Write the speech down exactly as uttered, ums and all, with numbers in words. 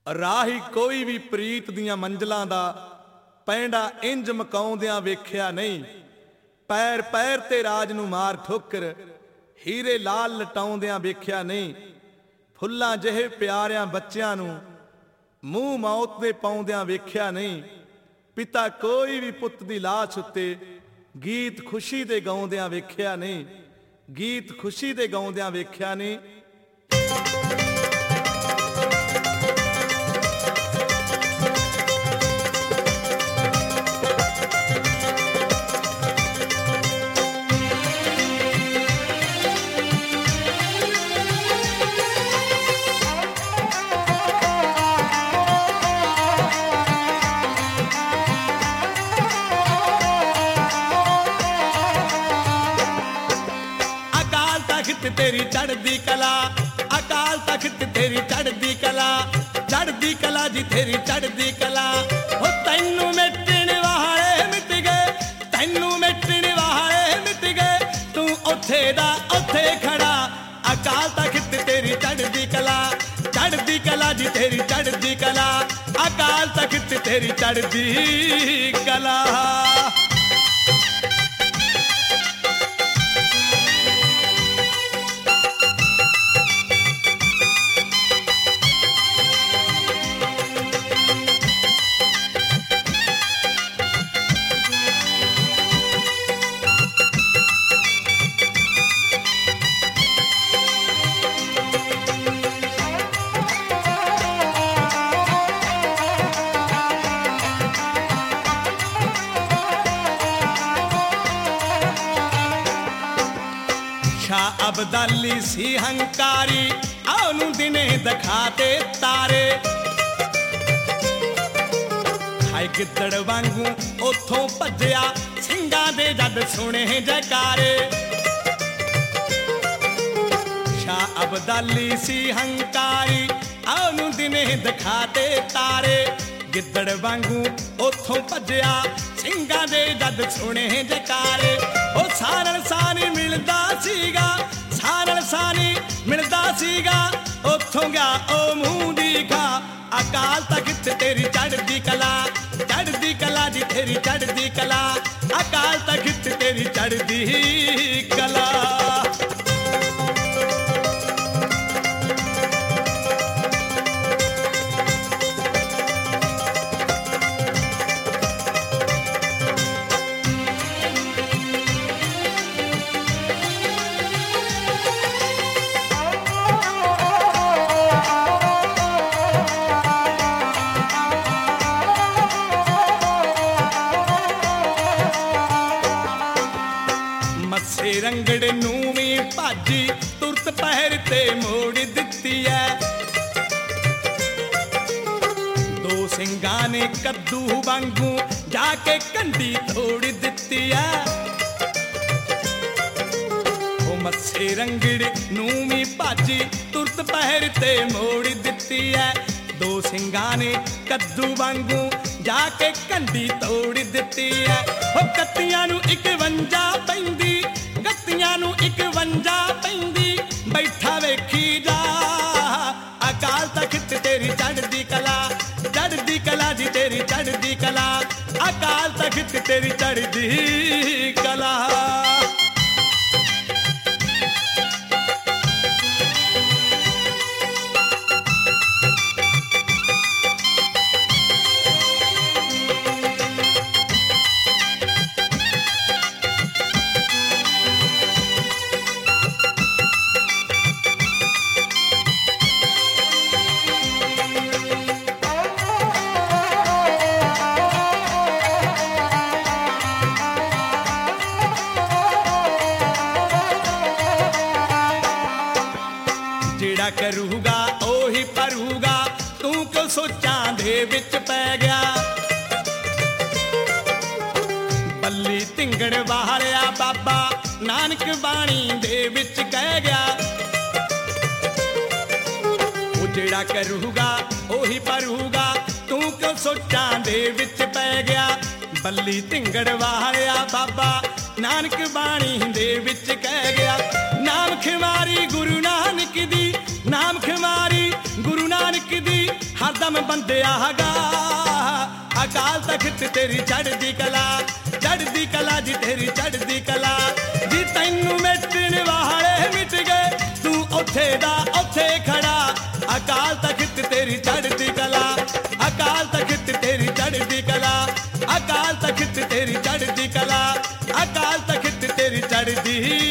ਰਾਹੀ ਕੋਈ ਵੀ ਪ੍ਰੀਤ ਦੀਆਂ ਮੰਜ਼ਲਾਂ ਦਾ ਪੈਂਡਾ ਇੰਜ ਮਕਾਉਂਦਿਆਂ ਵੇਖਿਆ ਨਹੀਂ। ਪੈਰ ਪੈਰ ਤੇ ਰਾਜ ਨੂੰ ਮਾਰ ਠੋਕਰ ਹੀਰੇ ਲਾਲ ਲਟਾਉਂਦਿਆਂ ਵੇਖਿਆ ਨਹੀਂ। ਫੁੱਲਾਂ ਜਿਹੇ ਪਿਆਰਿਆਂ ਬੱਚਿਆਂ ਨੂੰ ਮੂੰਹ ਮੌਤ ਦੇ ਪਾਉਂਦਿਆਂ ਵੇਖਿਆ ਨਹੀਂ। ਪਿਤਾ ਕੋਈ ਵੀ ਪੁੱਤ ਦੀ ਲਾਸ਼ ਉੱਤੇ ਗੀਤ ਖੁਸ਼ੀ ਦੇ ਗਾਉਂਦਿਆਂ ਵੇਖਿਆ ਨਹੀਂ। ਗੀਤ ਖੁਸ਼ੀ ਦੇ ਗਾਉਂਦਿਆਂ ਵੇਖਿਆ ਨਹੀਂ। तेरी चढ़दी कला अकाल तख्त तेरी चढ़दी कला चढ़दी कला जी तेरी चढ़दी कला हो तैनू मिटण वाले मिट गए तैनू मिटण वाले मिट गए तू उथे दा उथे खड़ा अकाल तख्त तेरी चढ़दी कला चढ़दी कला जी तेरी चढ़दी कला अकाल तख्त तेरी चढ़दी कला। शाह अब्दाली सी हंकारी आनू दिने दिखाते तारे हाय गिद्दड़ वांगू उथों भज्जिया सिंगां दे जद सुने जयकारे। शाह अब्दाली सी हंकारी आनू दिने दिखाते तारे गिद्दड़ वांगू उथों भज्जिया सिंगां दे जद सुने जयकारे। ओ सारल सानी मिलदा सीगा सारल सानी मिलदा सीगा उथों गया ओ मूंह दिखा अकाल तख्त तेरी चढ़दी कला चढ़दी कला जी तेरी चढ़दी कला अकाल तख्त तेरी चढ़दी कला। रंगड़ नू भी भाजी तुरत पहर ते मोड़ दिती है दो सिंगां ने कद्दू वांगू जाके कंडी तोड़ दिती है। ओ मस्से रंगड़ नू भी भाजी तुरत पहर ते मोड़ दिती है दो सिंगां ने कद्दू वांगू जाके कंडी तोड़ दिती है। ओ कत्तियां नू इक वंजा पैंदी कत्तियां नू इक वंजा पैंदी बैठा वेखी जा अकाल तख्त तेरी चढ़दी कला चढ़दी कला जी तेरी चढ़दी कला अकाल तख्त तेरी चढ़दी कला। ਜਿਹੜਾ ਕਰੂਗਾ ਉਹੀ ਭਰੂਗਾ ਤੂੰ ਕਿਉਂ ਸੋਚਾਂ ਦੇ ਵਿੱਚ ਪੈ ਗਿਆ। ਬੱਲੀ ਢਿੰਗੜ ਵਾਲਿਆ ਬਾਬਾ ਨਾਨਕ ਬਾਣੀ ਦੇ ਵਿੱਚ ਕਹਿ ਗਿਆ। ਉਹ ਜਿਹੜਾ ਕਰੂਗਾ ਉਹੀ ਭਰੂਗਾ ਤੂੰ ਕਿਉਂ ਸੋਚਾਂ ਦੇ ਵਿੱਚ ਪੈ ਗਿਆ। ਬੱਲੀ ਢਿੰਗੜ ਵਾਲਿਆ ਬਾਬਾ ਨਾਨਕ ਬਾਣੀ ਦੇ ਵਿੱਚ ਕਹਿ ਗਿਆ। ਨਾਮ ਖਿਮਾਰੀ ਗੁਰੂ ਨਾਨਕ ਦੀ ਨਾਮ ਖਿਮਾਰੀ ਗੁਰੂ ਨਾਨਕ ਦੀ ਹਰਦਮ ਬੰਦਿਆ ਹੈਗਾ ਅਕਾਲ ਤਖਤ ਤੇਰੀ ਚੜ੍ਹਦੀ ਕਲਾ ਚੜ੍ਹਦੀ ਕਲਾ ਜੀ ਤੇਰੀ ਚੜ੍ਹਦੀ ਕਲਾ ਜੀ ਤੈਨੂੰ ਮਿਟਣ ਵਾਲੇ ਮਿਟ ਗਏ ਤੂੰ ਉੱਥੇ ਦਾ ਉੱਥੇ ਖੜਾ ਅਕਾਲ ਤਖਤ ਤੇਰੀ ਚੜ੍ਹਦੀ ਕਲਾ ਅਕਾਲ ਤਖਤ ਤੇਰੀ ਚੜ੍ਹਦੀ ਕਲਾ ਅਕਾਲ ਤਖਤ ਤੇਰੀ ਚੜ੍ਹਦੀ ਕਲਾ ਅਕਾਲ ਤਖਤ ਤੇਰੀ ਚੜ੍ਹਦੀ